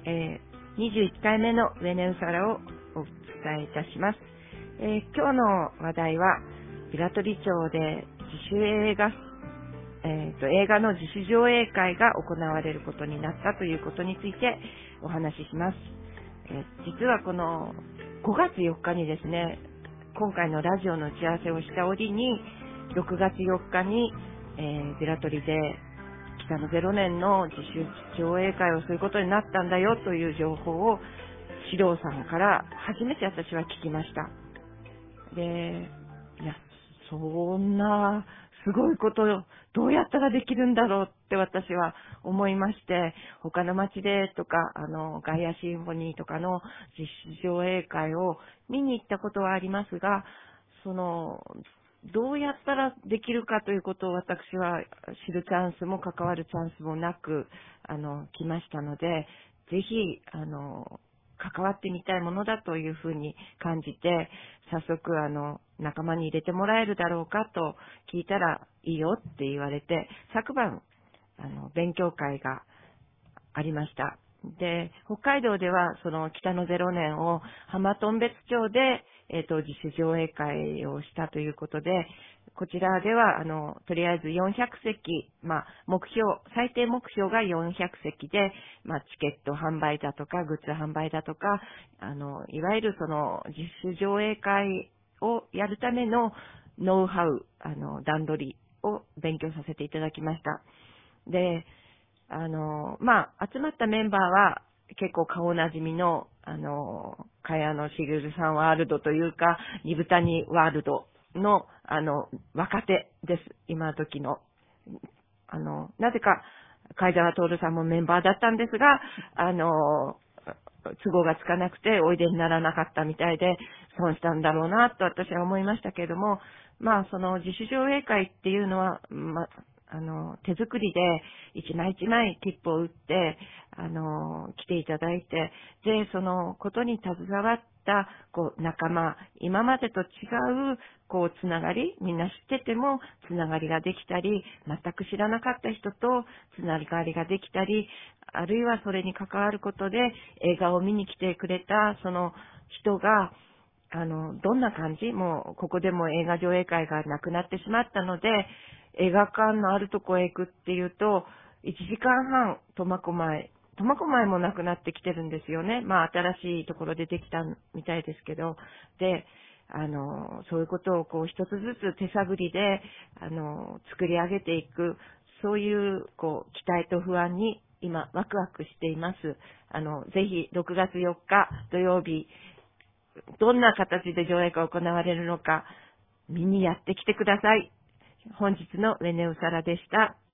21回目のウェネウサラをお伝えいたします。今日の話題は、平取町で自主映画、映画の自主上映会が行われることになったということについてお話しします。実はこの5月4日にですね、今回のラジオの打ち合わせをした折に、6月4日に、平取で北の0年の自主上映会をすることになったんだよという情報を指導さんから初めて私は聞きました。で、いや、そんなすごいことどうやったらできるんだろうって私は思いまして、他の町でとか、ガイアシンフォニーとかの実施上映会を見に行ったことはありますが、どうやったらできるかということを私は知るチャンスも関わるチャンスもなく、来ましたので、ぜひ、関わってみたいものだというふうに感じて、早速仲間に入れてもらえるだろうかと聞いたらいいよって言われて、昨晩勉強会がありました。で、北海道ではその北の0年を浜頓別町で自主上映会をしたということで、こちらではとりあえず400席、最低目標が400席で、チケット販売だとかグッズ販売だとか、いわゆるその自主上映会をやるためのノウハウ、段取りを勉強させていただきました。で、集まったメンバーは結構顔なじみの、茅野茂さんワールドというか、二部谷ワールドの、若手です。今時の。なぜか、貝沢徹さんもメンバーだったんですが、都合がつかなくておいでにならなかったみたいで、損したんだろうなと私は思いましたけれども、その自主上映会っていうのは、手作りで一枚一枚切符を打って、来ていただいて、で、そのことに携わった、仲間、今までと違う、つながり、みんな知ってても、つながりができたり、全く知らなかった人と、つながりができたり、あるいはそれに関わることで、映画を見に来てくれた、その人が、どんな感じもう、ここでも映画上映会がなくなってしまったので、映画館のあるとこへ行くっていうと、1時間半、苫小牧もなくなってきてるんですよね。新しいところでできたみたいですけど。で、そういうことを一つずつ手探りで、作り上げていく、そういう、期待と不安に今、ワクワクしています。ぜひ、6月4日土曜日、どんな形で上映が行われるのか、見にやってきてください。本日のウェネウサラでした。